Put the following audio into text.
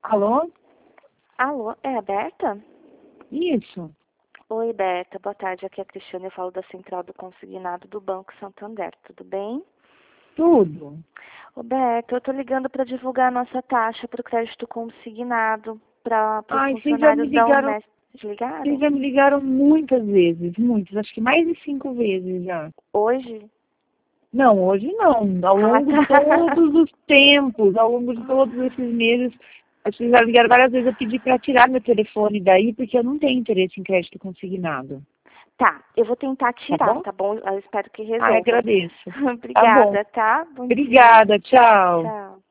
Alô? Alô, é a Berta? Isso. Oi, Berta, boa tarde. Aqui é a Cristiane, eu falo da Central do Consignado do Banco Santander, tudo bem? Tudo. Ô, Berta, eu tô ligando para divulgar a nossa taxa para o crédito consignado para os Ai, funcionários da Unesp. vocês Ligaram? já me ligaram muitas vezes, muitas, acho que mais de 5 vezes já. Hoje? Não, hoje não. Ao Ah, longo de tá. todos os tempos, ao longo de todos esses meses, vocês já ligaram várias vezes, eu pedi para tirar meu telefone daí, porque eu não tenho interesse em crédito consignado. Tá, eu vou tentar Tá tirar, bom? tá bom? Eu espero que Ai, resolva. agradeço. Tá bom. Obrigada, tá? Bom dia. Obrigada, tchau. Tchau.